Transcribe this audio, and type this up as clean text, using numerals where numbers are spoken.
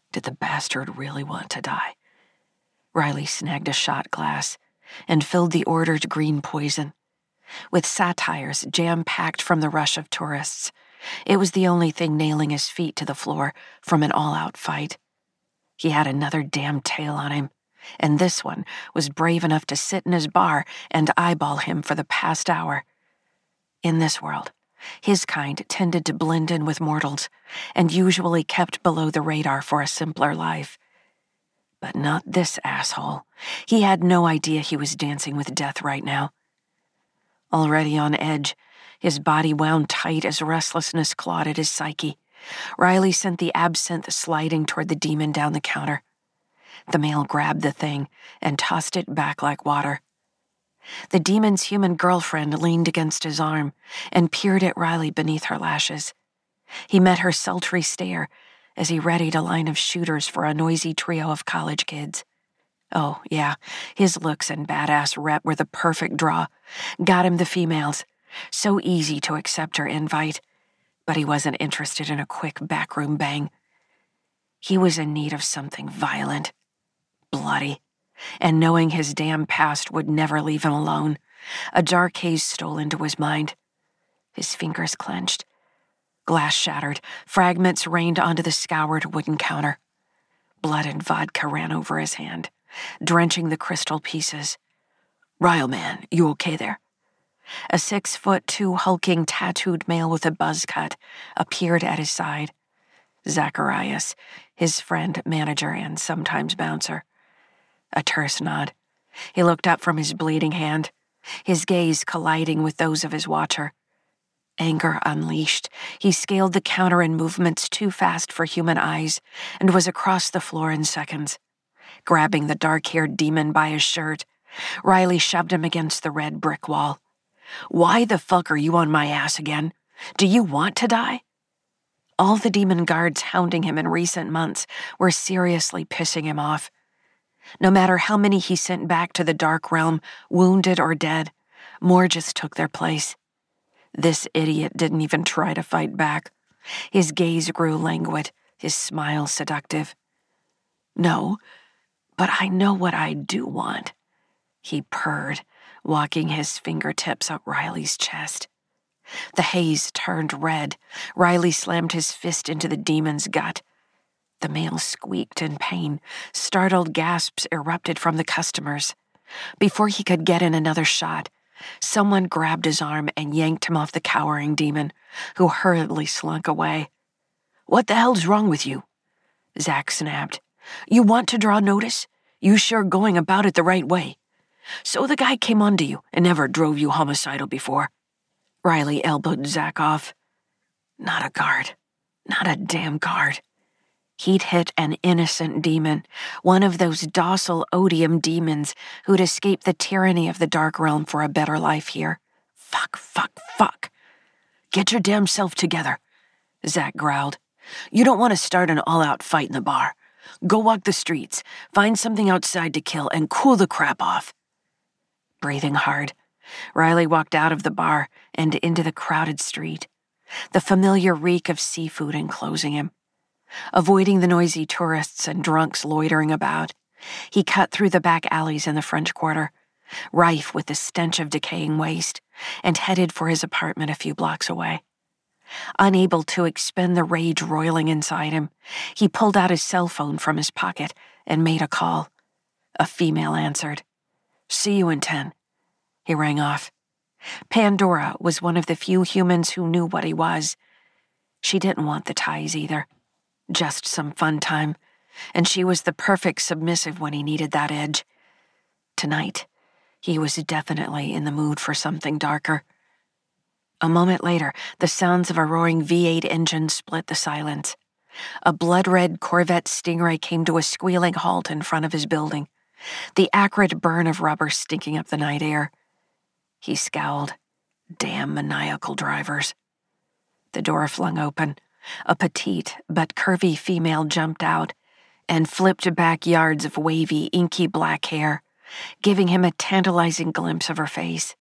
Did the bastard really want to die? Riley snagged a shot glass and filled the ordered green poison. With satires jam-packed from the rush of tourists, it was the only thing nailing his feet to the floor from an all-out fight. He had another damn tail on him, and this one was brave enough to sit in his bar and eyeball him for the past hour. In this world, his kind tended to blend in with mortals and usually kept below the radar for a simpler life. But not this asshole. He had no idea he was dancing with death right now. Already on edge, his body wound tight as restlessness clawed at his psyche. Riley sent the absinthe sliding toward the demon down the counter. The male grabbed the thing and tossed it back like water. The demon's human girlfriend leaned against his arm and peered at Riley beneath her lashes. He met her sultry stare as he readied a line of shooters for a noisy trio of college kids. Oh, yeah, his looks and badass rep were the perfect draw. Got him the females. So easy to accept her invite. But he wasn't interested in a quick backroom bang. He was in need of something violent, bloody, and knowing his damn past would never leave him alone, a dark haze stole into his mind. His fingers clenched. Glass shattered, fragments rained onto the scoured wooden counter. Blood and vodka ran over his hand, drenching the crystal pieces. "Ryle, man, you okay there?" A 6'2" hulking tattooed male with a buzz cut appeared at his side. Zacharias, his friend, manager, and sometimes bouncer. A terse nod. He looked up from his bleeding hand, his gaze colliding with those of his watcher. Anger unleashed, he scaled the counter in movements too fast for human eyes and was across the floor in seconds. Grabbing the dark-haired demon by his shirt, Riley shoved him against the red brick wall. "Why the fuck are you on my ass again? Do you want to die?" All the demon guards hounding him in recent months were seriously pissing him off. No matter how many he sent back to the dark realm, wounded or dead, more just took their place. This idiot didn't even try to fight back. His gaze grew languid, his smile seductive. "No, but I know what I do want," he purred, walking his fingertips up Riley's chest. The haze turned red. Riley slammed his fist into the demon's gut. The male squeaked in pain. Startled gasps erupted from the customers. Before he could get in another shot, someone grabbed his arm and yanked him off the cowering demon, who hurriedly slunk away. "What the hell's wrong with you?" Zach snapped. "You want to draw notice? You sure going about it the right way. So the guy came onto you and never drove you homicidal before." Riley elbowed Zach off. Not a guard. Not a damn guard. He'd hit an innocent demon, one of those docile odium demons who'd escaped the tyranny of the Dark Realm for a better life here. Fuck. "Get your damn self together," Zach growled. "You don't want to start an all-out fight in the bar. Go walk the streets, find something outside to kill, and cool the crap off." Breathing hard, Riley walked out of the bar and into the crowded street, the familiar reek of seafood enclosing him. Avoiding the noisy tourists and drunks loitering about, he cut through the back alleys in the French Quarter, rife with the stench of decaying waste, and headed for his apartment a few blocks away. Unable to expend the rage roiling inside him, he pulled out his cell phone from his pocket and made a call. A female answered. "See you in 10. He rang off. Pandora was one of the few humans who knew what he was. She didn't want the ties either. Just some fun time, and she was the perfect submissive when he needed that edge. Tonight, he was definitely in the mood for something darker. A moment later, the sounds of a roaring V8 engine split the silence. A blood-red Corvette Stingray came to a squealing halt in front of his building, the acrid burn of rubber stinking up the night air. He scowled. Damn maniacal drivers. The door flung open. A petite but curvy female jumped out and flipped back yards of wavy, inky black hair, giving him a tantalizing glimpse of her face.